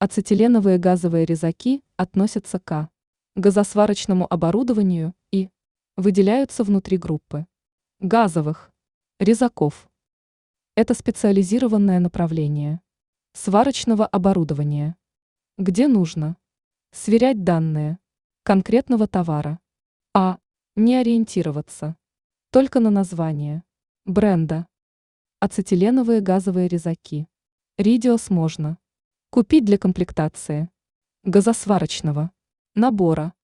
Ацетиленовые газовые резаки относятся к газосварочному оборудованию и выделяются внутри группы газовых резаков. Это специализированное направление сварочного оборудования, где нужно сверять данные конкретного товара, а не ориентироваться только на название бренда. Ацетиленовые газовые резаки Ридиос можно купить для комплектации газосварочного набора.